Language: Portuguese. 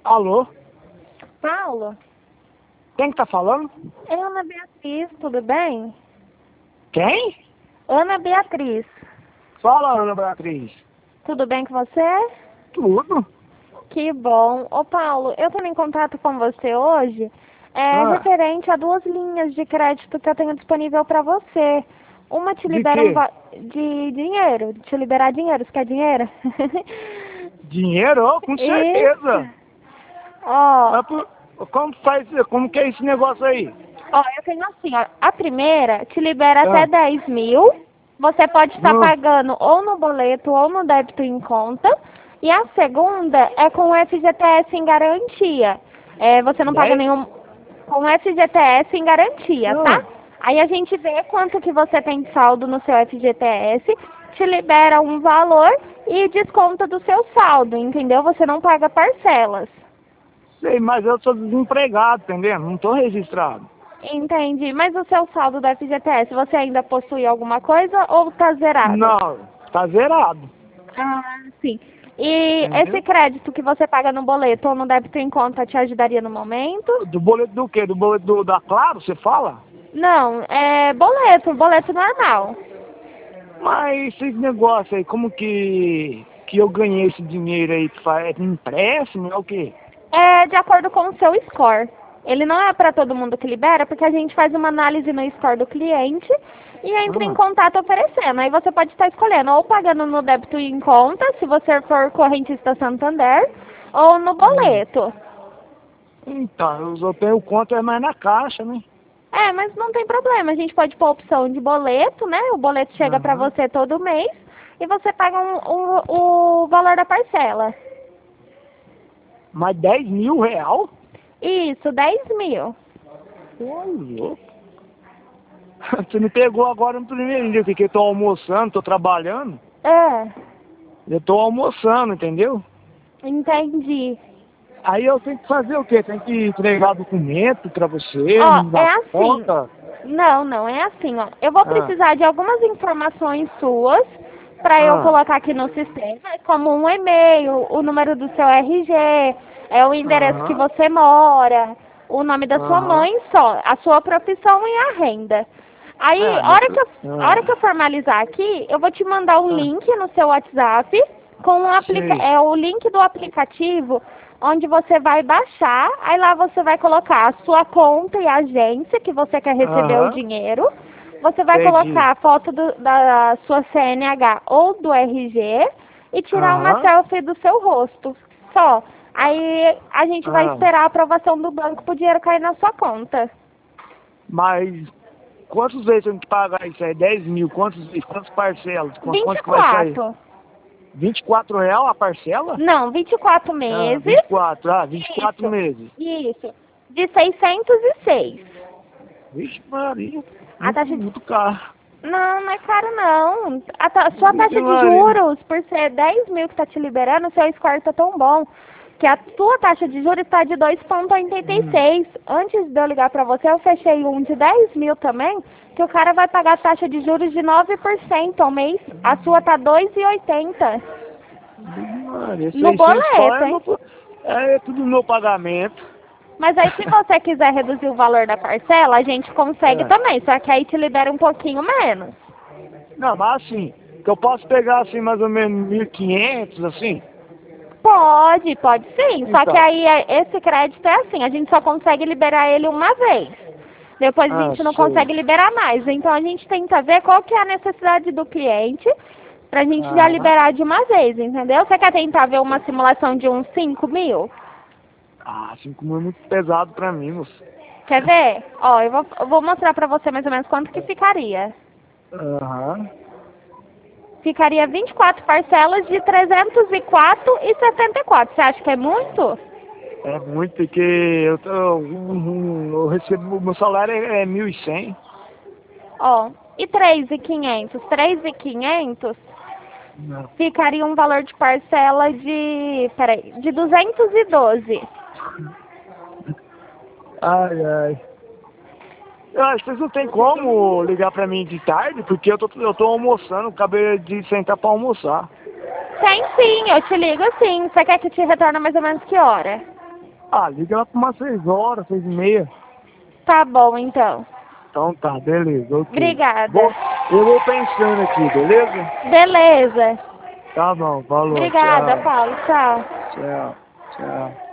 Alô? Paulo, Quem que tá falando? é Ana Beatriz, tudo bem? Quem? Ana Beatriz, Fala, Ana Beatriz. tudo bem com você? Tudo? Que bom. Ô Paulo, eu tô em contato com você hoje, Ah, referente a duas linhas de crédito que eu tenho disponível para você. Uma te de libera quê? de dinheiro, de te liberar dinheiro, você quer dinheiro? Dinheiro? Oh, com certeza. Isso. Ó, Mas como que é esse negócio aí? eu tenho assim, ó, a primeira te libera até Ah, 10 mil, você pode estar hum, pagando ou no boleto ou no débito em conta, e a segunda é com o FGTS em garantia. Você não paga 10? nenhum com o FGTS em garantia, tá? Ah, Aí a gente vê quanto que você tem de saldo no seu FGTS, te libera um valor e desconta do seu saldo, entendeu? Você não paga parcelas. sei, mas eu sou desempregado, entendeu? Não tô registrado. Entendi. Mas o seu saldo do FGTS, você ainda possui alguma coisa ou tá zerado? Não, tá zerado. Ah, sim. E esse Entendeu? crédito que você paga no boleto ou no débito em conta te ajudaria no momento? Do boleto do quê? Do boleto da Claro, você fala? Não, é boleto normal. Mas esse negócio aí, como que eu ganhei esse dinheiro aí? É empréstimo? É o quê? É de acordo com o seu score. Ele não é para todo mundo que libera, porque a gente faz uma análise no score do cliente e entra em Ah, contato oferecendo. Aí você pode estar escolhendo ou pagando no débito em conta, se você for correntista Santander, ou no hum. boleto. Então, eu tenho conta mais na caixa, né? Mas não tem problema. A gente pode pôr a opção de boleto, né? O boleto chega para Aham. você todo mês e você paga o valor da parcela. Mas 10 mil real? Isso, 10 mil. Ô, louco. Você me pegou agora no primeiro dia, porque eu tô almoçando, tô trabalhando. É, Eu tô almoçando, entendeu? entendi. Aí eu tenho que fazer o quê? Tenho que entregar documento pra você, Ó, é na assim. conta. Não é assim, ó. Eu vou Ah, precisar de algumas informações suas para eu ah, colocar aqui no sistema, como um e-mail, o número do seu RG, o endereço que aham, você mora, o nome da sua aham. mãe só, a sua profissão e a renda. Aí, É, minha pro- a hora que eu formalizar aqui, eu vou te mandar um ah, link no seu WhatsApp com sei. o link do aplicativo onde você vai baixar, aí lá você vai colocar a sua conta e a agência que você quer receber o Aham, dinheiro. Você vai entendi. colocar a foto da sua CNH ou do RG e tirar uma Aham, selfie do seu rosto. Só. Aí a gente vai ah. esperar a aprovação do banco para o dinheiro cair na sua conta. Mas quantos vezes eu tenho que pagar isso aí? 10 mil, quantas parcelas? Vinte Quanto e que vai sair? quatro. R$ 24 a parcela? Não, 24 Ah, meses. 24, 24 Isso. meses. Isso. De 606. Vixe Maria, A muito, taxa de... muito caro. Não é caro não. Sua Vixe taxa de Maria. juros, por ser 10 mil que tá te liberando, o seu score tá tão bom. Que a sua taxa de juros está de Hum. 2,86. Antes de eu ligar para você, eu fechei um de 10 mil também, que o cara vai pagar taxa de juros de 9% ao mês. A sua tá 2,80 Vixe Maria, no 600 pau boleto, é, hein? é tudo meu pagamento. Mas aí se você quiser reduzir o valor da parcela, a gente consegue É. também, só que aí te libera um pouquinho menos. Não, mas assim, que eu posso pegar assim mais ou menos 1.500 assim. Pode sim. Só que Então, aí esse crédito é assim, a gente só consegue liberar ele uma vez. Depois a ah, gente não sei. consegue liberar mais. Então a gente tenta ver qual que é a necessidade do cliente pra gente já Aham. liberar de uma vez, entendeu? Você quer tentar ver uma simulação de uns 5 mil? Ah, 5 mil é muito pesado pra mim, moço. Quer ver? Ó, eu vou mostrar pra você mais ou menos quanto que ficaria. Aham. Ficaria 24 parcelas de 304,74. Você acha que é muito? É muito, porque eu recebo, meu salário é 1.100. Ó, e 3.500? 3.500 Não. ficaria um valor de parcela de 212. Ai, ai. Eu acho que vocês não tem como ligar pra mim de tarde, porque eu tô almoçando, acabei de sentar pra almoçar. Tem sim, eu te ligo sim. Você quer que te retorne mais ou menos que hora? Ah, liga lá pra umas 6 horas, 6h30. Tá bom, então. Então tá, beleza, ok. Obrigada. Eu vou pensando aqui, beleza? Beleza. Tá bom, falou, Obrigada, tchau. Paulo. Tchau. Tchau, tchau.